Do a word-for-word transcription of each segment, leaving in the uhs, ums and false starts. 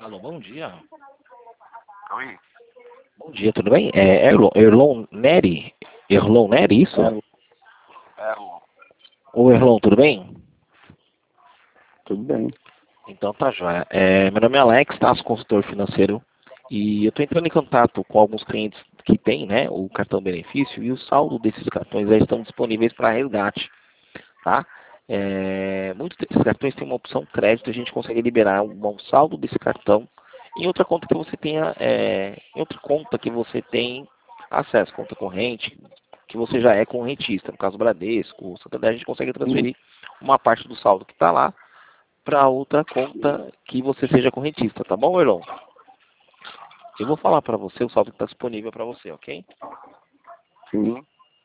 Alô, bom dia. Oi? Bom dia, tudo bem? É Erlon, Erlon Neri? Erlon Neri, isso? É, é, o- Ô Erlon, tudo bem? tudo bem. Então tá joia. É, meu nome é Alex, tá? Sou consultor financeiro. E eu estou entrando em contato com alguns clientes que têm, né, o cartão benefício e o saldo desses cartões já estão disponíveis para resgate, tá? É, muitos desses cartões têm uma opção crédito, a gente consegue liberar um, um saldo desse cartão em outra conta que você tenha, é, em outra conta que você tem acesso, conta corrente, que você já é correntista, no caso Bradesco, Santander, a gente consegue transferir uma parte do saldo que está lá para outra conta que você seja correntista, tá bom, Erlon? Eu vou falar para você o saldo que está disponível para você, ok? Sim.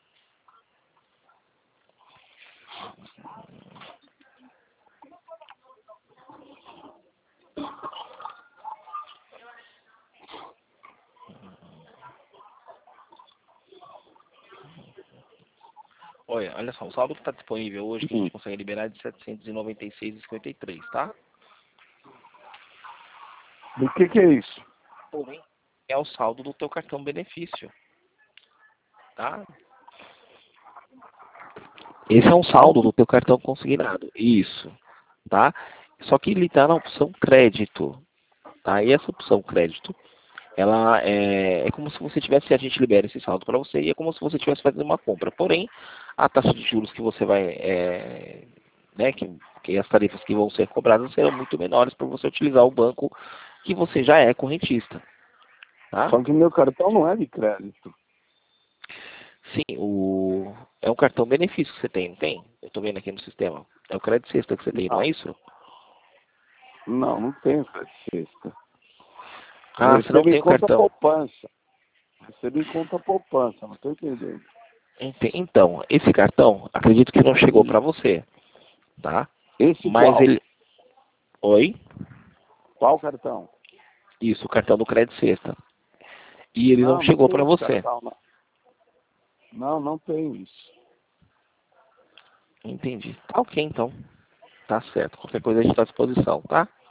Olha, olha só, o saldo que está disponível hoje, que a Sim. gente consegue liberar é de setecentos e noventa e seis reais e cinquenta e três centavos, tá? Do que que é isso? Porém, é o saldo do teu cartão benefício, tá? Esse é um saldo do teu cartão consignado, isso, tá? Só que ele está na opção crédito, tá? E essa opção crédito, ela é, é como se você tivesse, a gente libera esse saldo para você e é como se você estivesse fazendo uma compra. Porém, a taxa de juros que você vai, é, né, que, que as tarifas que vão ser cobradas serão muito menores para você utilizar o banco que você já é correntista, tá? Só que meu cartão não é de crédito. Sim, o, é um cartão benefício que você tem, não tem? Eu estou vendo aqui no sistema. É o crédito sexta que você tem, não é Não, isso? não, não tenho crédito sexta. Eu Ah, você não recebo em tem o conta cartão. poupança. Recebo em conta poupança, não tô entendendo. Ente- Então, esse cartão, acredito que não chegou para Hum. você, tá? Esse Mas qual? ele... Oi? Qual cartão? Isso, o cartão do crédito sexta. E ele não Não, não chegou tem para esse você. cartão, não. Não, não tem isso. Entendi. Tá ok, então. Tá certo. Qualquer coisa a gente está à disposição, tá?